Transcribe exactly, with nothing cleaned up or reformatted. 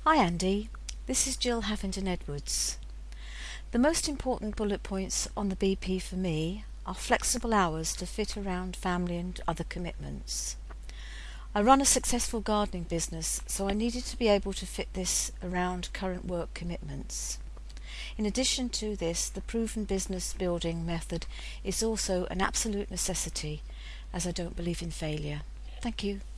Hi Andy, this is Jill Havington Edwards. The most important bullet points on the B P for me are flexible hours to fit around family and other commitments. I run a successful gardening business, so I needed to be able to fit this around current work commitments. In addition to this, the proven business building method is also an absolute necessity, as I don't believe in failure. Thank you.